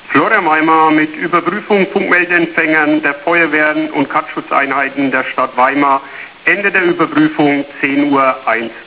Florian Weimar mit Überprüfung Funkmeldeempfängern der Feuerwehren und Katzschutzeinheiten der Stadt Weimar. Ende der Überprüfung 10:01 Uhr.